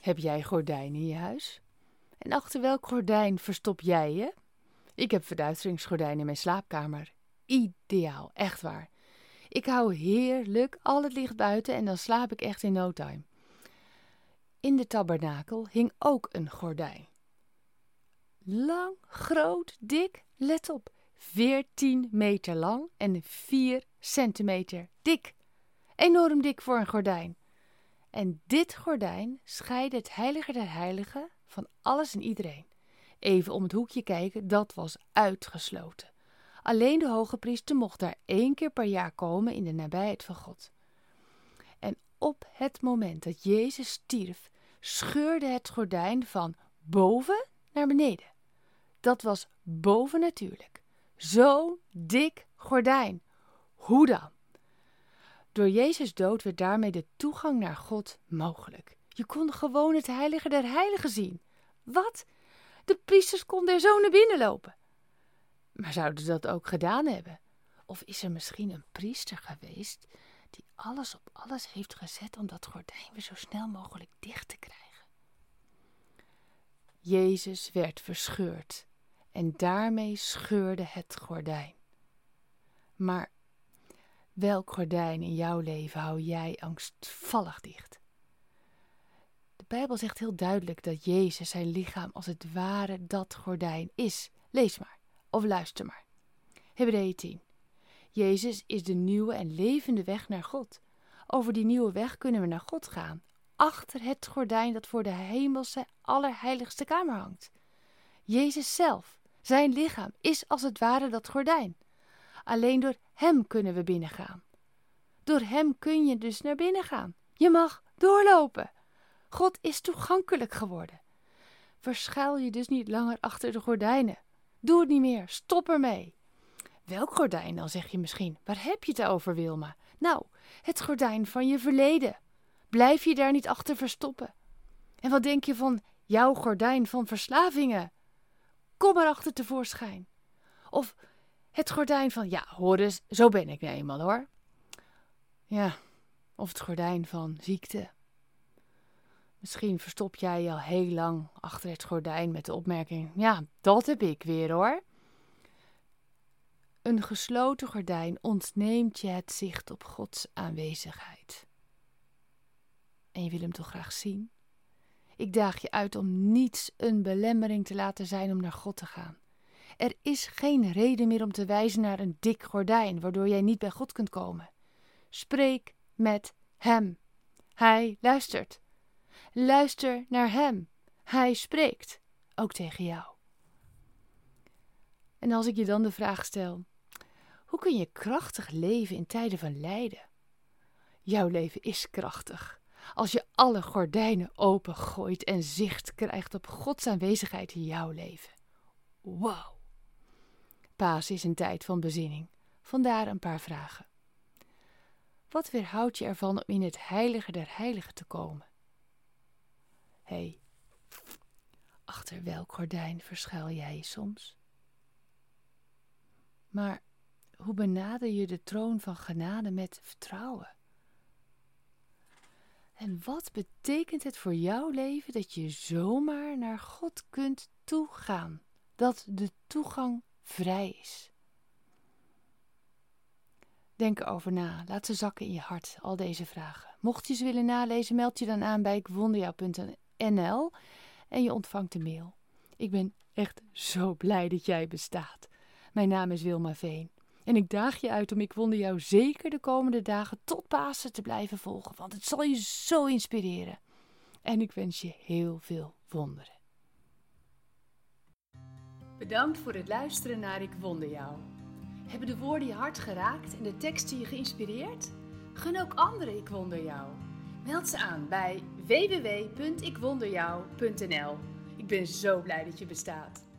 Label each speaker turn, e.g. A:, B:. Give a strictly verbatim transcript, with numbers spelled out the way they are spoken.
A: Heb jij gordijnen in je huis? En achter welk gordijn verstop jij je? Ik heb verduisteringsgordijnen in mijn slaapkamer. Ideaal, echt waar. Ik hou heerlijk al het licht buiten en dan slaap ik echt in no time. In de tabernakel hing ook een gordijn. Lang, groot, dik, let op, veertien meter lang en vier centimeter dik. Enorm dik voor een gordijn. En dit gordijn scheidde het heilige der heiligen van alles en iedereen. Even om het hoekje kijken, dat was uitgesloten. Alleen de hogepriester mocht daar één keer per jaar komen in de nabijheid van God. En op het moment dat Jezus stierf, scheurde het gordijn van boven naar beneden. Dat was bovennatuurlijk. Zo'n dik gordijn. Hoe dan? Door Jezus' dood werd daarmee de toegang naar God mogelijk. Je kon gewoon het heilige der heiligen zien. Wat? De priesters konden er zo naar binnen lopen. Maar zouden ze dat ook gedaan hebben? Of is er misschien een priester geweest die alles op alles heeft gezet om dat gordijn weer zo snel mogelijk dicht te krijgen? Jezus werd verscheurd en daarmee scheurde het gordijn. Maar welk gordijn in jouw leven hou jij angstvallig dicht? De Bijbel zegt heel duidelijk dat Jezus zijn lichaam als het ware dat gordijn is. Lees maar of luister maar. Hebreeën tien. Jezus is de nieuwe en levende weg naar God. Over die nieuwe weg kunnen we naar God gaan. Achter het gordijn dat voor de hemelse allerheiligste kamer hangt. Jezus zelf, zijn lichaam, is als het ware dat gordijn. Alleen door hem kunnen we binnengaan. Door hem kun je dus naar binnen gaan. Je mag doorlopen. God is toegankelijk geworden. Verschuil je dus niet langer achter de gordijnen. Doe het niet meer. Stop ermee. Welk gordijn dan, zeg je misschien? Waar heb je het over, Wilma? Nou, het gordijn van je verleden. Blijf je daar niet achter verstoppen. En wat denk je van jouw gordijn van verslavingen? Kom erachter tevoorschijn. Of het gordijn van, ja, hoor eens, zo ben ik nou eenmaal hoor. Ja, of het gordijn van ziekte. Misschien verstop jij je al heel lang achter het gordijn met de opmerking, ja, dat heb ik weer hoor. Een gesloten gordijn ontneemt je het zicht op Gods aanwezigheid. En je wil hem toch graag zien? Ik daag je uit om niets een belemmering te laten zijn om naar God te gaan. Er is geen reden meer om te wijzen naar een dik gordijn, waardoor jij niet bij God kunt komen. Spreek met hem. Hij luistert. Luister naar hem. Hij spreekt, ook tegen jou. En als ik je dan de vraag stel, hoe kun je krachtig leven in tijden van lijden? Jouw leven is krachtig. Als je alle gordijnen opengooit en zicht krijgt op Gods aanwezigheid in jouw leven. Wauw. Pasen is een tijd van bezinning. Vandaar een paar vragen. Wat weerhoudt je ervan om in het heilige der heiligen te komen? Hé, hey, achter welk gordijn verschuil jij je soms? Maar hoe benader je de troon van genade met vertrouwen? En wat betekent het voor jouw leven dat je zomaar naar God kunt toegaan? Dat de toegang vrij is. Denk erover na. Laat ze zakken in je hart, al deze vragen. Mocht je ze willen nalezen, meld je dan aan bij ikwonderjou punt n l en je ontvangt de mail. Ik ben echt zo blij dat jij bestaat. Mijn naam is Wilma Veen. En ik daag je uit om Ik Wonder Jou zeker de komende dagen tot Pasen te blijven volgen. Want het zal je zo inspireren. En ik wens je heel veel wonderen. Bedankt voor het luisteren naar Ik Wonder Jou. Hebben de woorden je hart geraakt en de teksten je geïnspireerd? Gun ook anderen Ik Wonder Jou. Meld ze aan bij w w w punt ikwonderjou punt n l. Ik ben zo blij dat je bestaat.